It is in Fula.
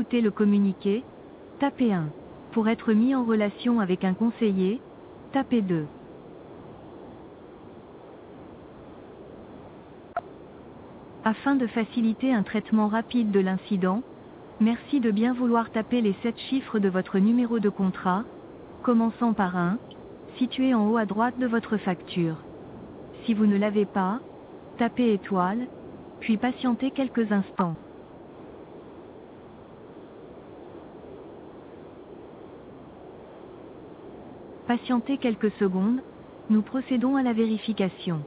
écouter le communiqué, tapez 1. Pour être mis en relation avec un conseiller, tapez 2. Afin de faciliter un traitement rapide de l'incident, merci de bien vouloir taper les 7 chiffres de votre numéro de contrat, commençant par 1, situé en haut à droite de votre facture. Si vous ne l'avez pas, tapez étoile, puis patientez quelques instants. Patientez quelques secondes, nous procédons à la vérification.